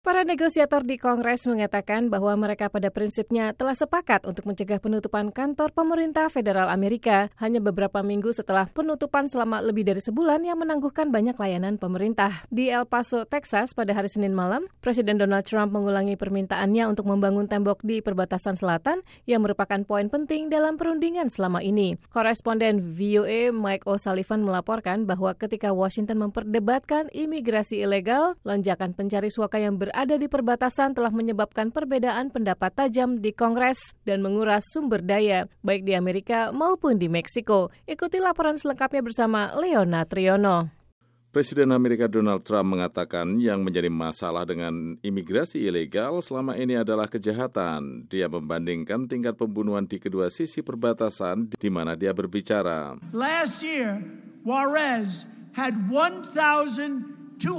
Para negosiator di Kongres mengatakan bahwa mereka pada prinsipnya telah sepakat untuk mencegah penutupan kantor pemerintah federal Amerika hanya beberapa minggu setelah penutupan selama lebih dari sebulan yang menangguhkan banyak layanan pemerintah. Di El Paso, Texas pada hari Senin malam, Presiden Donald Trump mengulangi permintaannya untuk membangun tembok di perbatasan selatan yang merupakan poin penting dalam perundingan selama ini. Koresponden VOA Mike O'Sullivan melaporkan bahwa ketika Washington memperdebatkan imigrasi ilegal, lonjakan pencari suaka yang berada di perbatasan telah menyebabkan perbedaan pendapat tajam di Kongres dan menguras sumber daya, baik di Amerika maupun di Meksiko. Ikuti laporan selengkapnya bersama Leona Triono. Presiden Amerika Donald Trump mengatakan yang menjadi masalah dengan imigrasi ilegal selama ini adalah kejahatan. Dia membandingkan tingkat pembunuhan di kedua sisi perbatasan di mana dia berbicara. Last year, Juarez had 1,200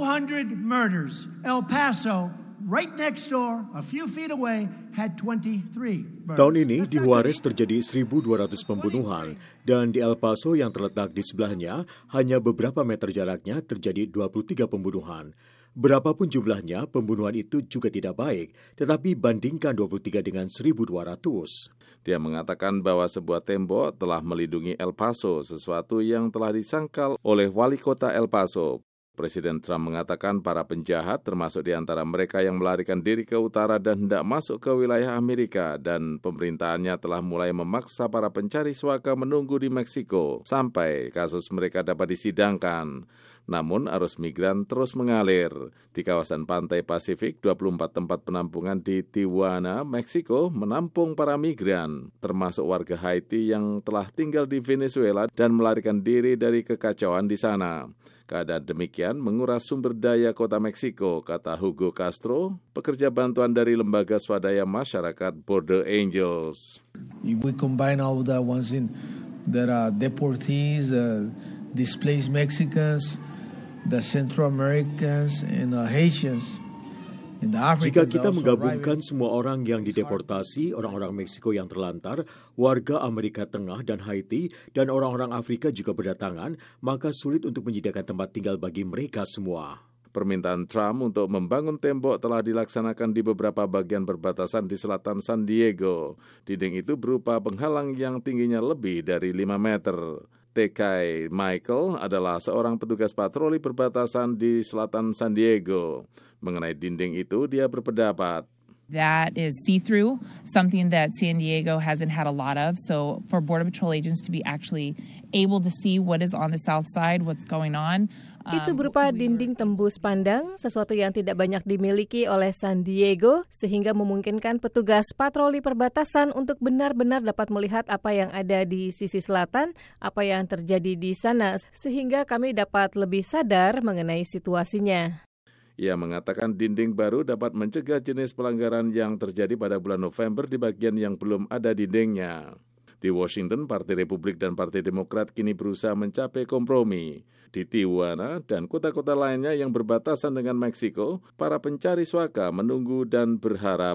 murders. El Paso, right next door, a few feet away, had 23 murders. Tahun ini di Juarez terjadi 1.200 pembunuhan dan di El Paso yang terletak di sebelahnya hanya beberapa meter jaraknya terjadi 23 pembunuhan. Berapapun jumlahnya, pembunuhan itu juga tidak baik, tetapi bandingkan 23 dengan 1.200. Dia mengatakan bahwa sebuah tembok telah melindungi El Paso, sesuatu yang telah disangkal oleh wali kota El Paso. Presiden Trump mengatakan para penjahat termasuk di antara mereka yang melarikan diri ke utara dan hendak masuk ke wilayah Amerika, dan pemerintahannya telah mulai memaksa para pencari suaka menunggu di Meksiko sampai kasus mereka dapat disidangkan. Namun arus migran terus mengalir. Di kawasan pantai Pasifik, 24 tempat penampungan di Tijuana, Meksiko menampung para migran, termasuk warga Haiti yang telah tinggal di Venezuela dan melarikan diri dari kekacauan di sana. Keadaan demikian menguras sumber daya kota Meksiko, kata Hugo Castro, pekerja bantuan dari lembaga swadaya masyarakat Border Angels. If we combine all the ones that are deportees, displaced Mexicans, the Central Americans, and Haitians. Jika kita menggabungkan semua orang yang dideportasi, orang-orang Meksiko yang terlantar, warga Amerika Tengah dan Haiti, dan orang-orang Afrika juga berdatangan, maka sulit untuk menyediakan tempat tinggal bagi mereka semua. Permintaan Trump untuk membangun tembok telah dilaksanakan di beberapa bagian perbatasan di selatan San Diego. Dinding itu berupa penghalang yang tingginya lebih dari 5 meter. TK Michael adalah seorang petugas patroli perbatasan di selatan San Diego. Mengenai dinding itu, dia berpendapat, that is see-through, something that San Diego hasn't had a lot of. So for Border Patrol agents to be actually able to see what is on the south side, what's going on. Itu berupa dinding tembus pandang, sesuatu yang tidak banyak dimiliki oleh San Diego, sehingga memungkinkan petugas patroli perbatasan untuk benar-benar dapat melihat apa yang ada di sisi selatan, apa yang terjadi di sana, sehingga kami dapat lebih sadar mengenai situasinya. Ia mengatakan dinding baru dapat mencegah jenis pelanggaran yang terjadi pada bulan November di bagian yang belum ada dindingnya. Di Washington, Partai Republik dan Partai Demokrat kini berusaha mencapai kompromi. Di Tijuana dan kota-kota lainnya yang berbatasan dengan Meksiko, para pencari suaka menunggu dan berharap